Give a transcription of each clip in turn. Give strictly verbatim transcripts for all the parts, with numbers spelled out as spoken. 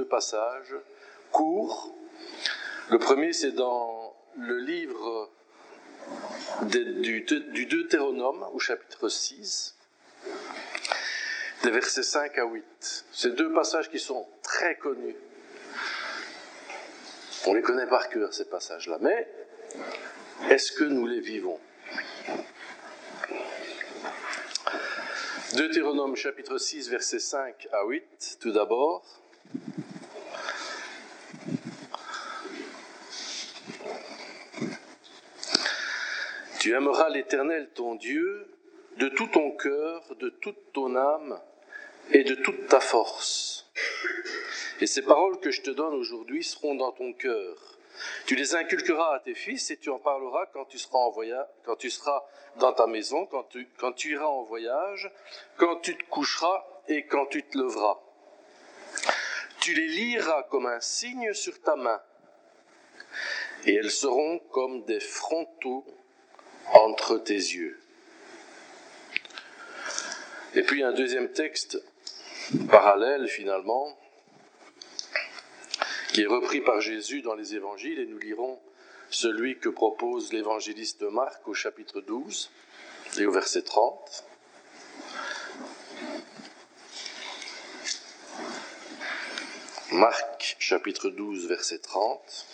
deux passages courts. Le premier, c'est dans le livre de, du, du Deutéronome, au chapitre six, des versets cinq à huit. Ces deux passages qui sont très connus. On les connaît par cœur, ces passages-là. Mais est-ce que nous les vivons ? Deutéronome chapitre six, versets cinq à huit, tout d'abord. Tu aimeras l'Éternel ton Dieu de tout ton cœur, de toute ton âme et de toute ta force. Et ces paroles que je te donne aujourd'hui seront dans ton cœur. Tu les inculqueras à tes fils et tu en parleras quand tu seras en voyage, quand tu seras dans ta maison, quand tu, quand tu iras en voyage, quand tu te coucheras et quand tu te leveras. Tu les liras comme un signe sur ta main et elles seront comme des frontaux entre tes yeux. Et puis un deuxième texte parallèle finalement, qui est repris par Jésus dans les évangiles, et nous lirons celui que propose l'évangéliste Marc au chapitre douze et au verset trente. Marc chapitre douze, verset trente.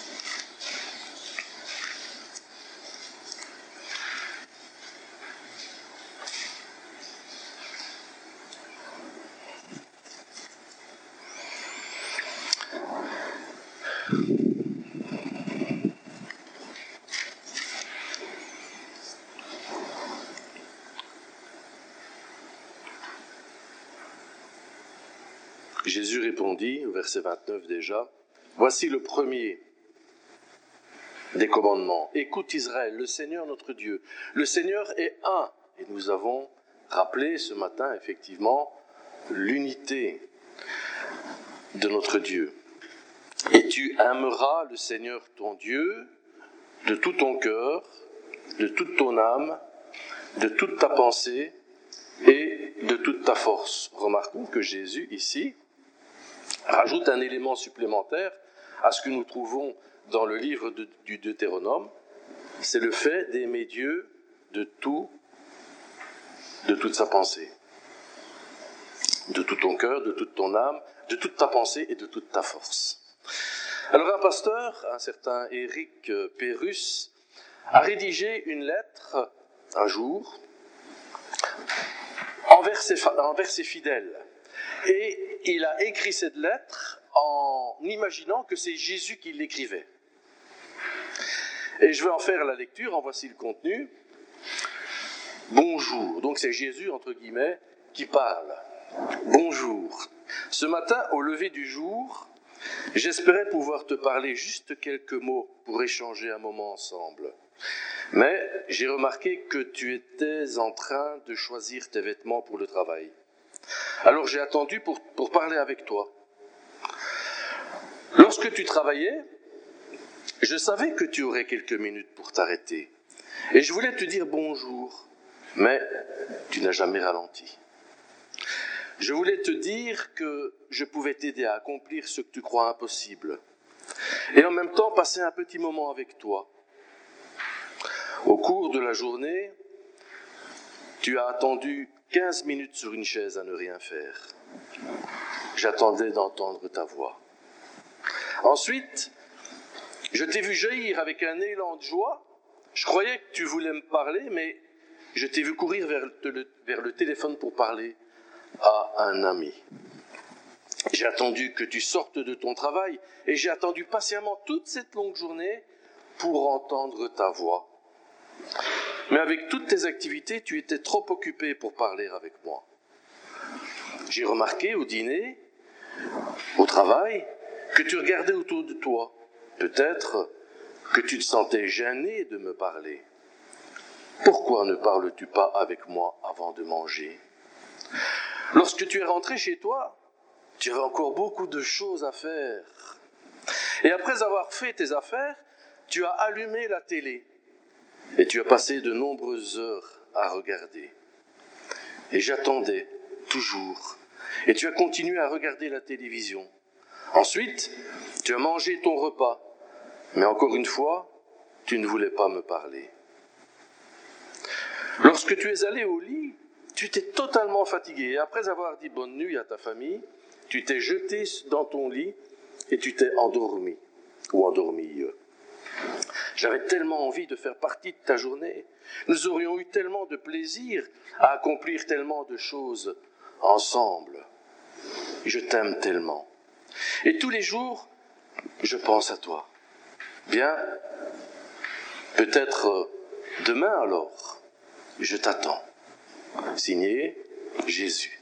Jésus répondit, au verset vingt-neuf déjà, « Voici le premier des commandements. Écoute Israël, le Seigneur notre Dieu. Le Seigneur est un. » Et nous avons rappelé ce matin, effectivement, l'unité de notre Dieu. « Et tu aimeras le Seigneur ton Dieu de tout ton cœur, de toute ton âme, de toute ta pensée et de toute ta force. » Remarquons que Jésus, ici, rajoute un élément supplémentaire à ce que nous trouvons dans le livre de, du Deutéronome, c'est le fait d'aimer Dieu de tout, de toute sa pensée, de tout ton cœur, de toute ton âme, de toute ta pensée et de toute ta force. Alors un pasteur, un certain Éric Pérus, a rédigé une lettre un jour envers ses, envers ses fidèles. Et il a écrit cette lettre en imaginant que c'est Jésus qui l'écrivait. Et je vais en faire la lecture, en voici le contenu. Bonjour, donc c'est Jésus, entre guillemets, qui parle. Bonjour. Ce matin, au lever du jour, j'espérais pouvoir te parler juste quelques mots pour échanger un moment ensemble. Mais j'ai remarqué que tu étais en train de choisir tes vêtements pour le travail. Alors j'ai attendu pour, pour parler avec toi. Lorsque tu travaillais, je savais que tu aurais quelques minutes pour t'arrêter. Et je voulais te dire bonjour, mais tu n'as jamais ralenti. Je voulais te dire que je pouvais t'aider à accomplir ce que tu crois impossible. Et en même temps passer un petit moment avec toi. Au cours de la journée, tu as attendu quinze minutes sur une chaise à ne rien faire. J'attendais d'entendre ta voix. Ensuite, je t'ai vu jaillir avec un élan de joie. Je croyais que tu voulais me parler, mais je t'ai vu courir vers le, vers le téléphone pour parler à un ami. J'ai attendu que tu sortes de ton travail et j'ai attendu patiemment toute cette longue journée pour entendre ta voix. Mais avec toutes tes activités, tu étais trop occupé pour parler avec moi. J'ai remarqué au dîner, au travail, que tu regardais autour de toi. Peut-être que tu te sentais gêné de me parler. Pourquoi ne parles-tu pas avec moi avant de manger ? Lorsque tu es rentré chez toi, tu avais encore beaucoup de choses à faire. Et après avoir fait tes affaires, tu as allumé la télé. Et tu as passé de nombreuses heures à regarder. Et j'attendais, toujours. Et tu as continué à regarder la télévision. Ensuite, tu as mangé ton repas, mais encore une fois, tu ne voulais pas me parler. Lorsque tu es allé au lit, tu t'es totalement fatigué. Et après avoir dit bonne nuit à ta famille, tu t'es jeté dans ton lit et tu t'es endormi ou endormi. J'avais tellement envie de faire partie de ta journée. Nous aurions eu tellement de plaisir à accomplir tellement de choses ensemble. Je t'aime tellement. Et tous les jours, je pense à toi. Bien, peut-être demain alors, je t'attends. Signé Jésus.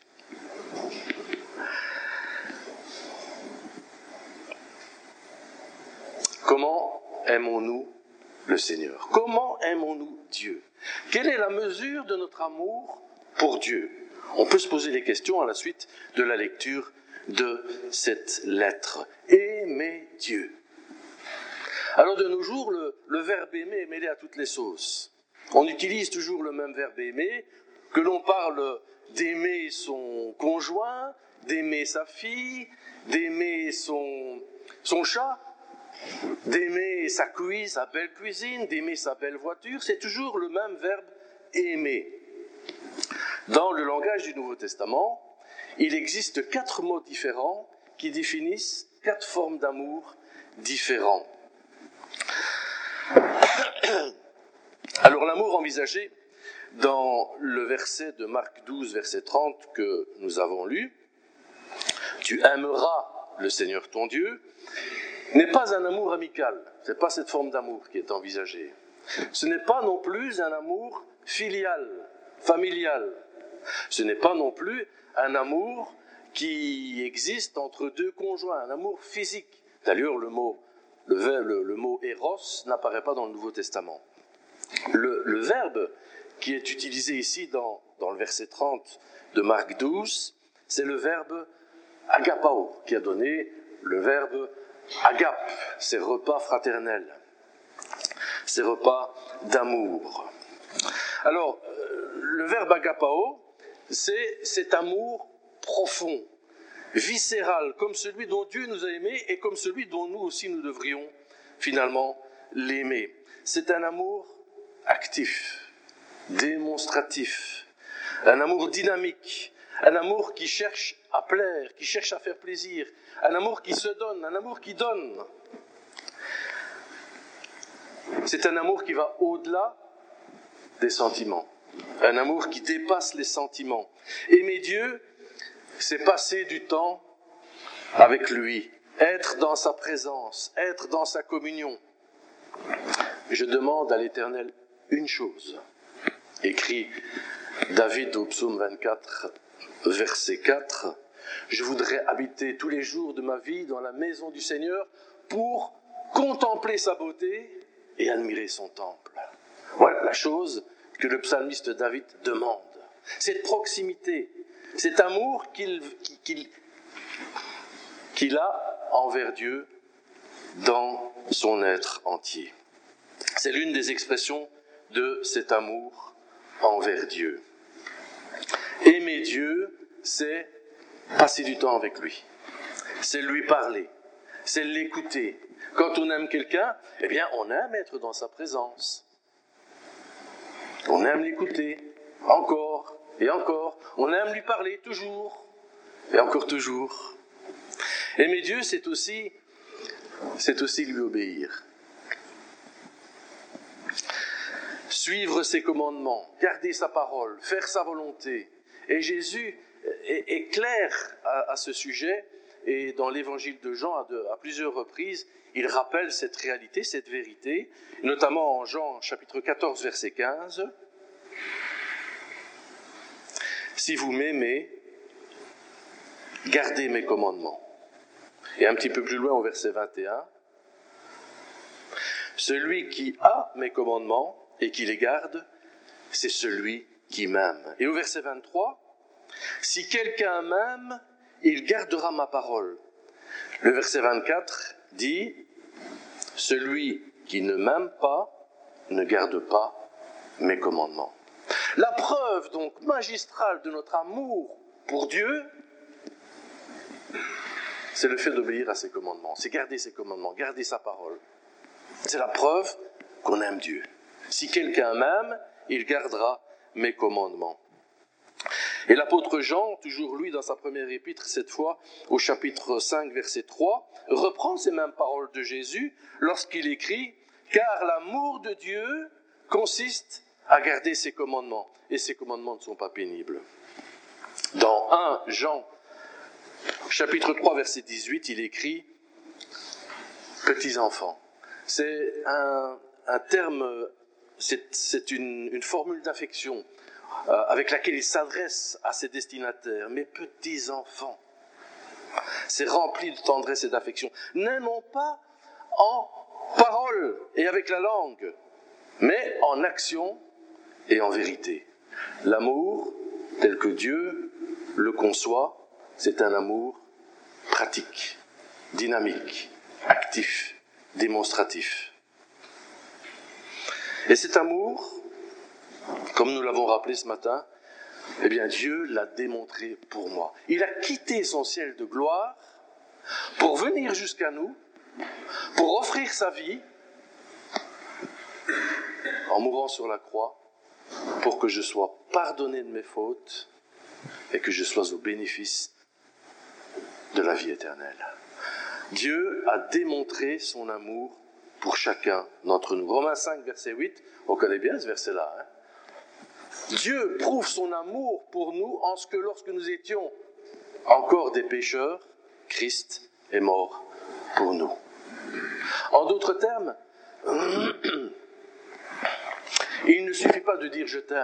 Comment aimons-nous le Seigneur? Comment aimons-nous Dieu? Quelle est la mesure de notre amour pour Dieu? On peut se poser des questions à la suite de la lecture de cette lettre. Aimer Dieu. Alors de nos jours, le, le verbe aimer est mêlé à toutes les sauces. On utilise toujours le même verbe aimer, que l'on parle d'aimer son conjoint, d'aimer sa fille, d'aimer son, son chat, d'aimer sa cuisine, sa belle cuisine, d'aimer sa belle voiture. C'est toujours le même verbe aimer. Dans le langage du Nouveau Testament, il existe quatre mots différents qui définissent quatre formes d'amour différents. Alors l'amour envisagé dans le verset de Marc douze, verset trente que nous avons lu, « Tu aimeras le Seigneur ton Dieu », n'est pas un amour amical, ce n'est pas cette forme d'amour qui est envisagée. Ce n'est pas non plus un amour filial, familial. Ce n'est pas non plus un amour qui existe entre deux conjoints, un amour physique. D'ailleurs, le mot, le, le, le mot éros n'apparaît pas dans le Nouveau Testament. Le, le verbe qui est utilisé ici dans, dans le verset trente de Marc douze, c'est le verbe agapao, qui a donné le verbe agape, ces repas fraternels, ces repas d'amour. Alors, le verbe agapao, c'est cet amour profond, viscéral, comme celui dont Dieu nous a aimés et comme celui dont nous aussi nous devrions finalement l'aimer. C'est un amour actif, démonstratif, un amour dynamique, un amour qui cherche à plaire, qui cherche à faire plaisir, un amour qui se donne, un amour qui donne. C'est un amour qui va au-delà des sentiments, un amour qui dépasse les sentiments. Aimer Dieu, c'est passer du temps avec lui, être dans sa présence, être dans sa communion. Je demande à l'Éternel une chose, écrit David au psaume vingt-quatre, verset quatre, « Je voudrais habiter tous les jours de ma vie dans la maison du Seigneur pour contempler sa beauté et admirer son temple. » Voilà la chose que le psalmiste David demande. Cette proximité, cet amour qu'il, qu'il, qu'il a envers Dieu dans son être entier. C'est l'une des expressions de cet amour envers Dieu. Aimer Dieu, c'est passer du temps avec lui. C'est lui parler, c'est l'écouter. Quand on aime quelqu'un, eh bien, on aime être dans sa présence. On aime l'écouter, encore et encore. On aime lui parler toujours et encore toujours. Aimer Dieu, c'est aussi, c'est aussi lui obéir. Suivre ses commandements, garder sa parole, faire sa volonté. Et Jésus est, est clair à, à ce sujet, et dans l'évangile de Jean, à, de, à plusieurs reprises, il rappelle cette réalité, cette vérité, notamment en Jean chapitre quatorze, verset quinze. « Si vous m'aimez, gardez mes commandements. » Et un petit peu plus loin au verset vingt et un, « Celui qui a mes commandements et qui les garde, c'est celui qui m'aime. » Et au verset vingt-trois, « Si quelqu'un m'aime, il gardera ma parole. » Le verset vingt-quatre dit, « Celui qui ne m'aime pas ne garde pas mes commandements. » La preuve donc magistrale de notre amour pour Dieu, c'est le fait d'obéir à ses commandements, c'est garder ses commandements, garder sa parole. C'est la preuve qu'on aime Dieu. Si quelqu'un m'aime, il gardera mes commandements. Et l'apôtre Jean, toujours lui dans sa première épître, cette fois au chapitre cinq, verset trois, reprend ces mêmes paroles de Jésus lorsqu'il écrit « Car l'amour de Dieu consiste à garder ses commandements, et ses commandements ne sont pas pénibles. » Dans un Jean, chapitre trois, verset dix-huit, il écrit « Petits enfants ». C'est un, un terme, c'est, c'est une, une formule d'affection euh, avec laquelle il s'adresse à ses destinataires. Mes petits enfants, c'est rempli de tendresse et d'affection. N'aimons pas en parole et avec la langue, mais en action et en vérité. L'amour, tel que Dieu le conçoit, c'est un amour pratique, dynamique, actif, démonstratif. Et cet amour, comme nous l'avons rappelé ce matin, eh bien Dieu l'a démontré pour moi. Il a quitté son ciel de gloire pour venir jusqu'à nous, pour offrir sa vie en mourant sur la croix, pour que je sois pardonné de mes fautes et que je sois au bénéfice de la vie éternelle. Dieu a démontré son amour pour chacun d'entre nous. Romains cinq, verset huit, on connaît bien ce verset-là. Hein? Dieu prouve son amour pour nous en ce que lorsque nous étions encore des pécheurs, Christ est mort pour nous. En d'autres termes, il ne suffit pas de dire « je t'aime ».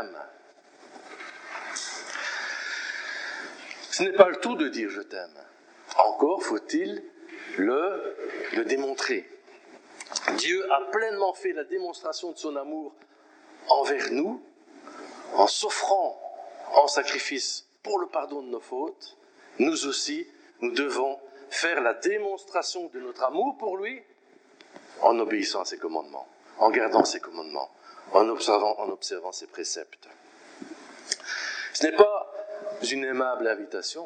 Ce n'est pas le tout de dire « je t'aime ». Encore faut-il le, le démontrer. Dieu a pleinement fait la démonstration de son amour envers nous en s'offrant en sacrifice pour le pardon de nos fautes. Nous aussi, nous devons faire la démonstration de notre amour pour lui en obéissant à ses commandements, en gardant ses commandements, en observant, en observant ses préceptes. Ce n'est pas une aimable invitation,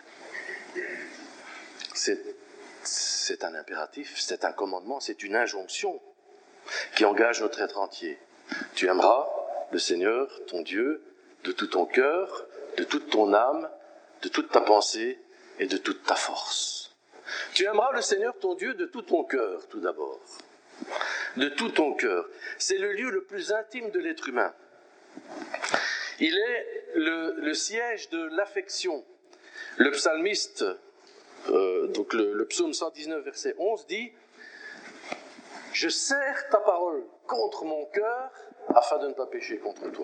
c'est, c'est un impératif, c'est un commandement, c'est une injonction qui engage notre être entier. Tu aimeras le Seigneur, ton Dieu, de tout ton cœur, de toute ton âme, de toute ta pensée et de toute ta force. Tu aimeras le Seigneur, ton Dieu, de tout ton cœur, tout d'abord. De tout ton cœur. C'est le lieu le plus intime de l'être humain. Il est le, le siège de l'affection. Le psalmiste, euh, donc le, le psaume cent dix-neuf, verset onze, dit « Je serre ta parole contre mon cœur afin de ne pas pécher contre toi. »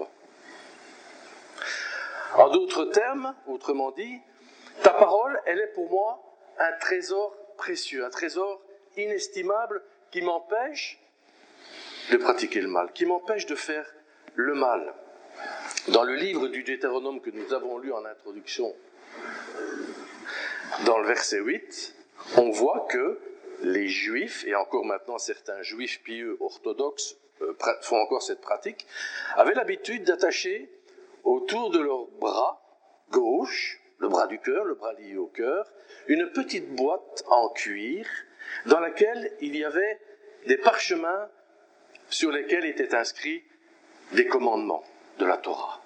En d'autres termes, autrement dit, ta parole, elle est pour moi un trésor précieux, un trésor inestimable qui m'empêche de pratiquer le mal, qui m'empêche de faire le mal. Dans le livre du Deutéronome que nous avons lu en introduction, dans le verset huit, on voit que les Juifs, et encore maintenant certains Juifs pieux orthodoxes euh, font encore cette pratique, avaient l'habitude d'attacher autour de leur bras gauche, le bras du cœur, le bras lié au cœur, une petite boîte en cuir dans laquelle il y avait des parchemins sur lesquels étaient inscrits des commandements de la Torah.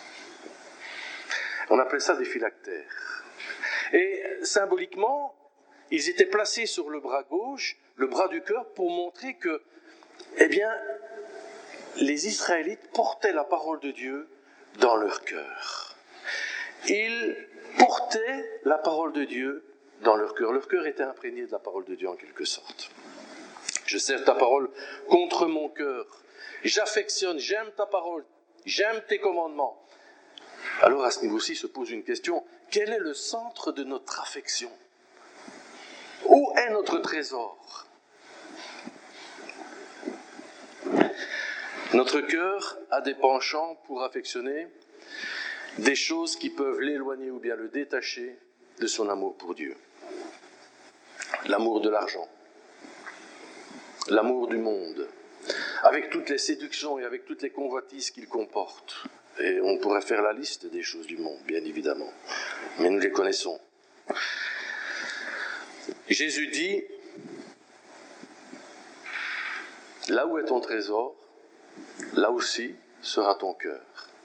On appelait ça des phylactères. Et symboliquement, ils étaient placés sur le bras gauche, le bras du cœur, pour montrer que, eh bien, les Israélites portaient la parole de Dieu dans leur cœur. Ils portaient la parole de Dieu dans leur cœur. Leur cœur était imprégné de la parole de Dieu en quelque sorte. Je serre ta parole contre mon cœur. J'affectionne, j'aime ta parole, j'aime tes commandements. Alors à ce niveau-ci se pose une question. Quel est le centre de notre affection? Où est notre trésor? Notre cœur a des penchants pour affectionner des choses qui peuvent l'éloigner ou bien le détacher de son amour pour Dieu. L'amour de l'argent, l'amour du monde, avec toutes les séductions et avec toutes les convoitises qu'il comporte. Et on pourrait faire la liste des choses du monde, bien évidemment, mais nous les connaissons. Jésus dit, là où est ton trésor, là aussi sera ton cœur.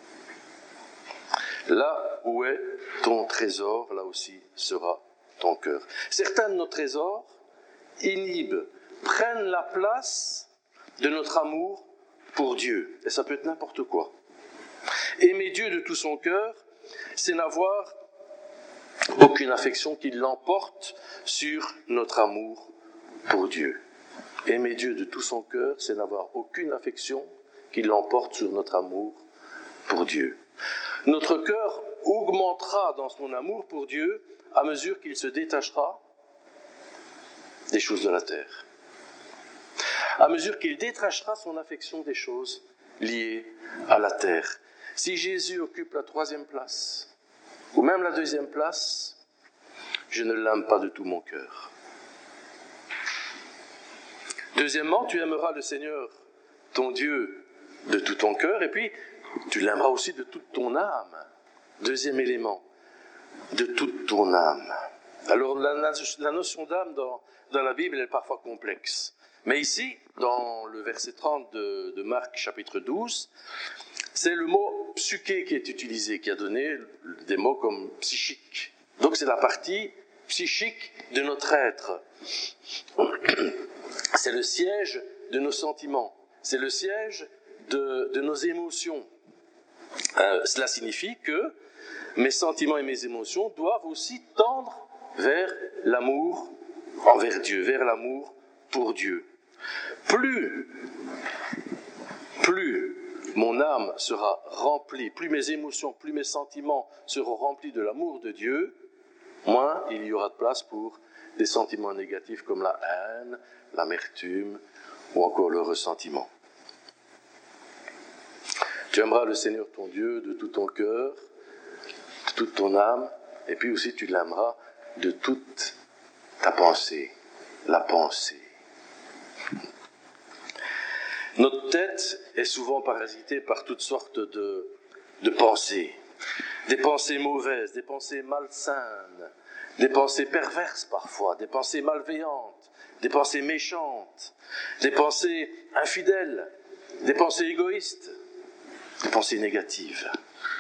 Là où est ton trésor, là aussi sera ton cœur. Certains de nos trésors inhibent, prennent la place de notre amour pour Dieu. Et ça peut être n'importe quoi. Aimer Dieu de tout son cœur, c'est n'avoir aucune affection qui l'emporte sur notre amour pour Dieu. Aimer Dieu de tout son cœur, c'est n'avoir aucune affection qui l'emporte sur notre amour pour Dieu. Notre cœur augmentera dans son amour pour Dieu à mesure qu'il se détachera des choses de la terre. À mesure qu'il détachera son affection des choses liées à la terre. Si Jésus occupe la troisième place, ou même la deuxième place, je ne l'aime pas de tout mon cœur. Deuxièmement, tu aimeras le Seigneur, ton Dieu, de tout ton cœur, et puis tu l'aimeras aussi de toute ton âme. Deuxième élément, de toute ton âme. Alors la, la notion d'âme dans, dans la Bible elle est parfois complexe. Mais ici, dans le verset trente de, de Marc chapitre douze, c'est le mot psyché qui est utilisé, qui a donné des mots comme psychique. Donc c'est la partie psychique de notre être. C'est le siège de nos sentiments. C'est le siège de, de nos émotions. Euh, cela signifie que mes sentiments et mes émotions doivent aussi tendre vers l'amour envers Dieu, vers l'amour pour Dieu. Plus, plus mon âme sera remplie, plus mes émotions, plus mes sentiments seront remplis de l'amour de Dieu, moins il y aura de place pour des sentiments négatifs comme la haine, l'amertume ou encore le ressentiment. Tu aimeras le Seigneur ton Dieu de tout ton cœur, de toute ton âme, et puis aussi tu l'aimeras de toute ta pensée, la pensée. Notre tête est souvent parasitée par toutes sortes de, de pensées. Des pensées mauvaises, des pensées malsaines, des pensées perverses parfois, des pensées malveillantes, des pensées méchantes, des pensées infidèles, des pensées égoïstes, des pensées négatives.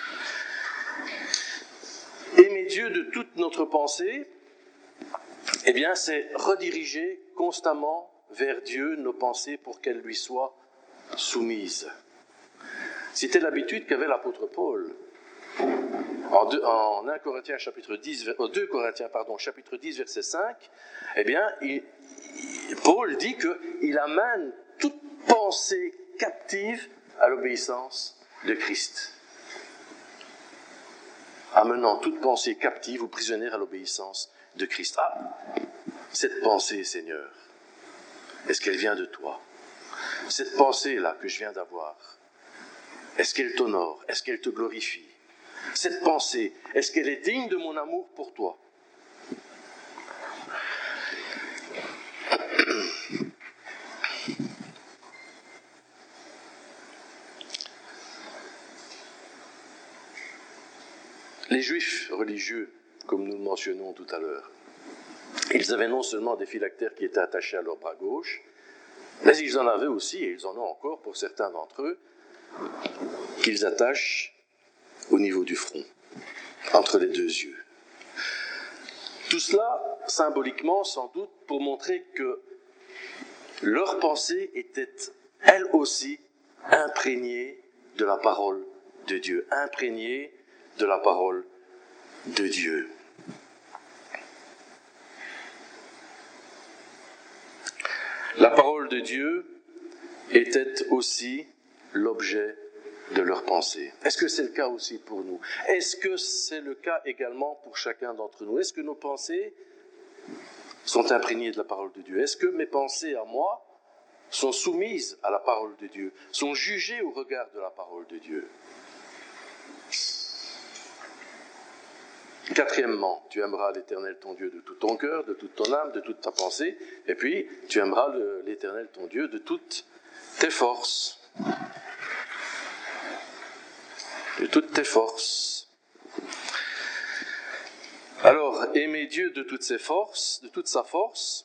Aimer Dieu de toute notre pensée, eh bien, c'est rediriger constamment vers Dieu nos pensées pour qu'elles lui soient soumises. C'était l'habitude qu'avait l'apôtre Paul. En, deux, en un Corinthiens chapitre dix, deux Corinthiens pardon, chapitre dix, verset cinq, eh bien, il, il, Paul dit qu'il amène toute pensée captive à l'obéissance de Christ. Amenant toute pensée captive ou prisonnière à l'obéissance de Christ. Ah, cette pensée, Seigneur, est-ce qu'elle vient de toi? Cette pensée-là que je viens d'avoir, est-ce qu'elle t'honore? Est-ce qu'elle te glorifie? Cette pensée, est-ce qu'elle est digne de mon amour pour toi? Les Juifs religieux, comme nous le mentionnons tout à l'heure, ils avaient non seulement des phylactères qui étaient attachés à leur bras gauche, mais ils en avaient aussi, et ils en ont encore pour certains d'entre eux, qu'ils attachent au niveau du front, entre les deux yeux. Tout cela, symboliquement, sans doute, pour montrer que leur pensée était, elle aussi, imprégnée de la parole de Dieu, imprégnée de la parole de Dieu. La parole de Dieu était aussi l'objet de leur pensée. Est-ce que c'est le cas aussi pour nous? Est-ce que c'est le cas également pour chacun d'entre nous? Est-ce que nos pensées sont imprégnées de la parole de Dieu? Est-ce que mes pensées à moi sont soumises à la parole de Dieu, sont jugées au regard de la parole de Dieu? Quatrièmement, tu aimeras l'Éternel ton Dieu de tout ton cœur, de toute ton âme, de toute ta pensée, et puis tu aimeras le, l'Éternel ton Dieu de toutes tes forces. De toutes tes forces. Euh, Alors, aimer Dieu de toutes ses forces, de toute sa force,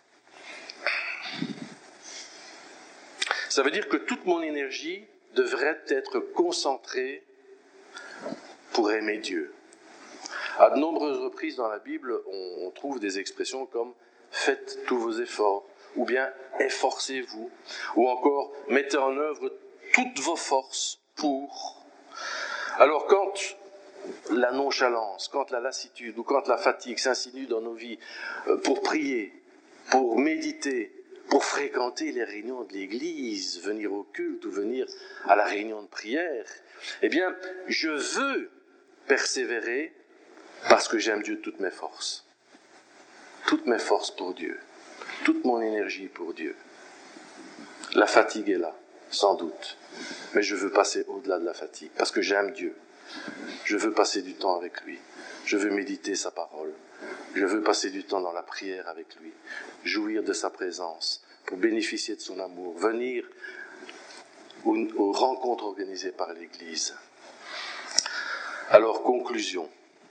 ça veut dire que toute mon énergie devrait être concentrée pour aimer Dieu. À de nombreuses reprises dans la Bible, on trouve des expressions comme « faites tous vos efforts » ou bien « efforcez-vous » ou encore « mettez en œuvre toutes vos forces pour ». Alors quand la nonchalance, quand la lassitude ou quand la fatigue s'insinue dans nos vies pour prier, pour méditer, pour fréquenter les réunions de l'église, venir au culte ou venir à la réunion de prière, eh bien, je veux persévérer parce que j'aime Dieu de toutes mes forces. Toutes mes forces pour Dieu. Toute mon énergie pour Dieu. La fatigue est là, sans doute. Mais je veux passer au-delà de la fatigue parce que j'aime Dieu. Je veux passer du temps avec lui. Je veux méditer sa parole. Je veux passer du temps dans la prière avec lui. Jouir de sa présence pour bénéficier de son amour. Venir aux, aux rencontres organisées par l'Église. Alors, conclusion.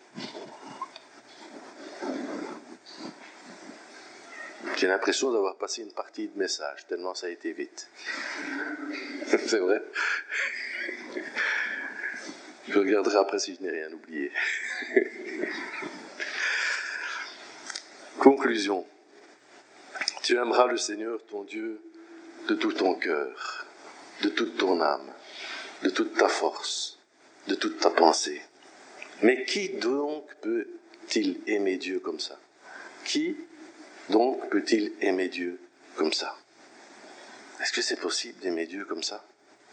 J'ai l'impression d'avoir passé une partie de message, tellement ça a été vite. C'est vrai? Je regarderai après si je n'ai rien oublié. Conclusion. Tu aimeras le Seigneur, ton Dieu, de tout ton cœur, de toute ton âme, de toute ta force, de toute ta pensée. Mais qui donc peut-il aimer Dieu comme ça? Qui donc peut-il aimer Dieu comme ça? Est-ce que c'est possible d'aimer Dieu comme ça?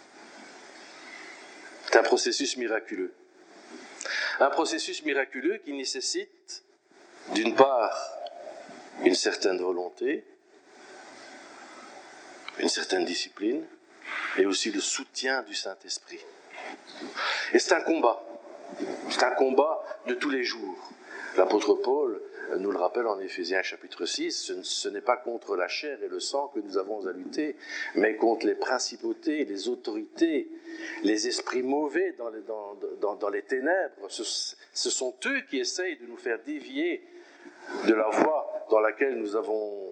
C'est un processus miraculeux. Un processus miraculeux qui nécessite, d'une part, une certaine volonté, une certaine discipline, et aussi le soutien du Saint-Esprit. Et c'est un combat. C'est un combat de tous les jours. L'apôtre Paul nous le rappelle en Éphésiens chapitre six, ce, ce n'est pas contre la chair et le sang que nous avons à lutter, mais contre les principautés, les autorités, les esprits mauvais dans les, dans, dans, dans les ténèbres. Ce, ce sont eux qui essayent de nous faire dévier de la voie dans laquelle nous avons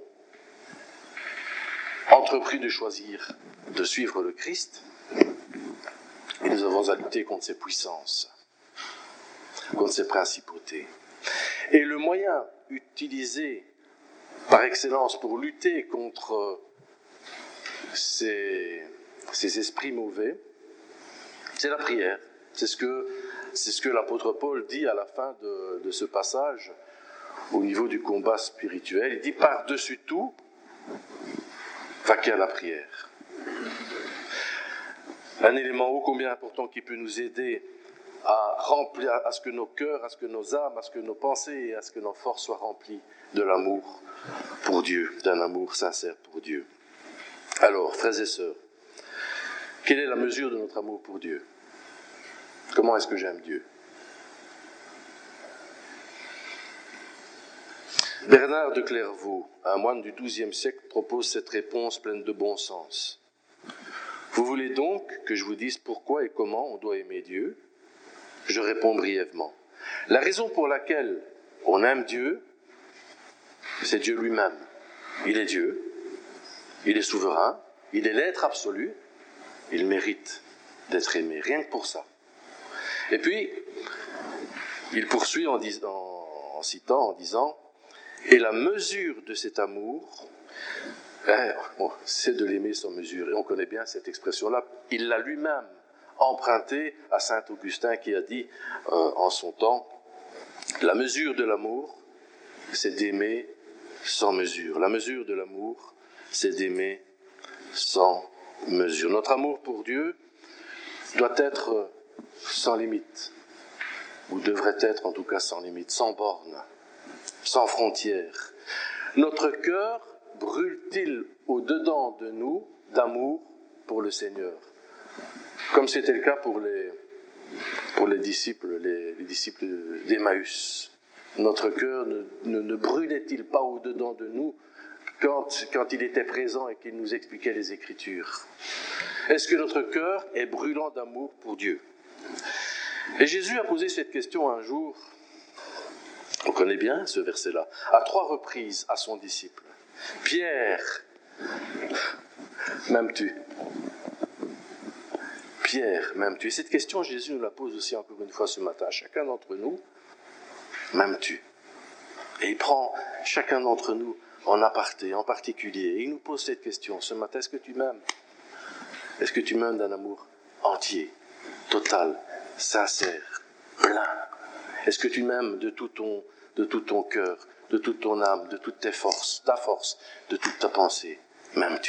entrepris de choisir de suivre le Christ. Et nous avons à lutter contre ces puissances, contre ces principautés. Et le moyen utilisé par excellence pour lutter contre ces, ces esprits mauvais, c'est la prière. C'est ce que, c'est ce que l'apôtre Paul dit à la fin de, de ce passage au niveau du combat spirituel. Il dit par-dessus tout, vaquer à la prière. Un élément ô combien important qui peut nous aider à remplir, à ce que nos cœurs, à ce que nos âmes, à ce que nos pensées et à ce que nos forces soient remplies de l'amour pour Dieu, d'un amour sincère pour Dieu. Alors, frères et sœurs, quelle est la mesure de notre amour pour Dieu? Comment est-ce que j'aime Dieu? Bernard de Clairvaux, un moine du douzième siècle, propose cette réponse pleine de bon sens. Vous voulez donc que je vous dise pourquoi et comment on doit aimer Dieu? Je réponds brièvement. La raison pour laquelle on aime Dieu, c'est Dieu lui-même. Il est Dieu, il est souverain, il est l'être absolu, il mérite d'être aimé, rien que pour ça. Et puis, il poursuit en, dis- en, en citant, en disant « Et la mesure de cet amour, eh, bon, c'est de l'aimer sans mesure. » Et on connaît bien cette expression-là. Il l'a lui-même emprunté à saint Augustin qui a dit euh, en son temps, la mesure de l'amour, c'est d'aimer sans mesure. La mesure de l'amour, c'est d'aimer sans mesure. Notre amour pour Dieu doit être sans limite, ou devrait être en tout cas sans limite, sans borne, sans frontières. Notre cœur brûle-t-il au-dedans de nous d'amour pour le Seigneur? Comme c'était le cas pour les, pour les disciples, les, les disciples d'Emmaüs. Notre cœur ne, ne, ne brûlait-il pas au-dedans de nous quand, quand il était présent et qu'il nous expliquait les Écritures? Est-ce que notre cœur est brûlant d'amour pour Dieu? Et Jésus a posé cette question un jour On connaît bien ce verset-là. À trois reprises à son disciple. Pierre, m'aimes-tu ? Pierre, m'aimes-tu ? Et cette question, Jésus nous la pose aussi encore une fois ce matin. Chacun d'entre nous, m'aimes-tu ? Et il prend chacun d'entre nous en aparté, en particulier. Et il nous pose cette question ce matin. Est-ce que tu m'aimes ? Est-ce que tu m'aimes d'un amour entier, total, sincère, plein ? Est-ce que tu m'aimes de tout ton, de tout ton cœur, de toute ton âme, de toutes tes forces, ta force, de toute ta pensée ? M'aimes-tu ?